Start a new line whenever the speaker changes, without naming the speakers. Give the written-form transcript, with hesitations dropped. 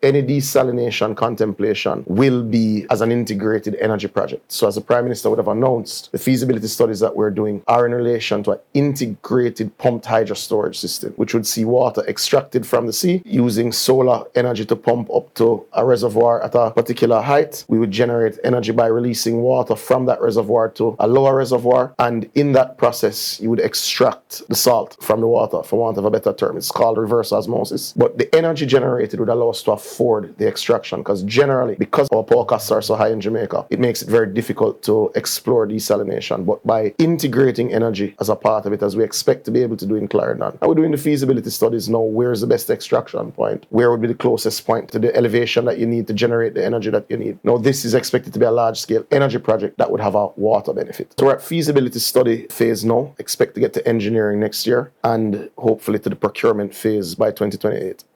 any desalination contemplation will be as an integrated energy project. So as the Prime Minister would have announced, the feasibility studies that we're doing are in relation to an integrated pumped hydro storage system, which would see water extracted from the sea using solar energy to pump up to a reservoir at a particular height. We would generate energy by releasing water from that reservoir to a lower reservoir, and in that process you would extract the salt from the water, for want of a better term. It's called reverse osmosis. But the energy generated would allow us to afford the extraction, because generally, because our power costs are so high in Jamaica, it makes it very difficult to explore desalination. But by integrating energy as a part of it, as we expect to be able to do in Clarendon, and we're doing the feasibility studies now, where's the best extraction point? Where would be the closest point to the elevation that you need to generate the energy that you need? Now, this is expected to be a large-scale energy project that would have a water benefit. So we're at feasibility study phase now, expect to get to engineering next year, and hopefully to the procurement phase by 2028.